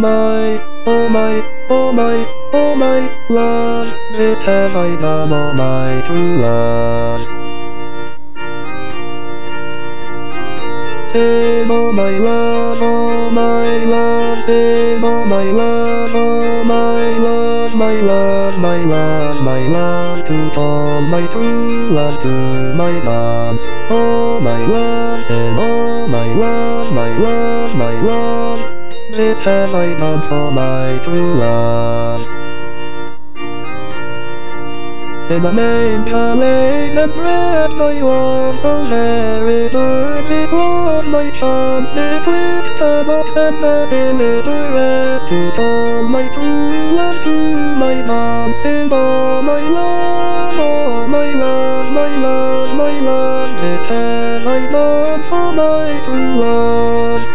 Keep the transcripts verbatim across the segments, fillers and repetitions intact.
my, oh my, oh my, oh my love, this have I done, oh my true love. Sing, oh my love, oh my love, sing, oh my love, oh my love, my love, my love, my love, to all my true love, to my loves, oh my love, sing, oh my love, my love, my love, this have I done for my true love. In the name of lane and bread my was so very good, it was my chance betwixt the box and the cylinder rest, to all my true love, to my moms, in all my love, oh my love, my love, my love, this have I done for my true love.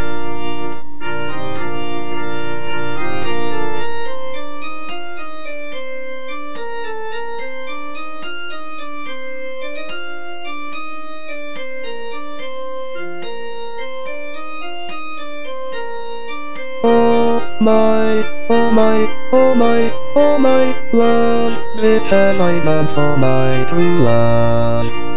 Oh my, oh my, oh my, oh my love, this have I done for my true love.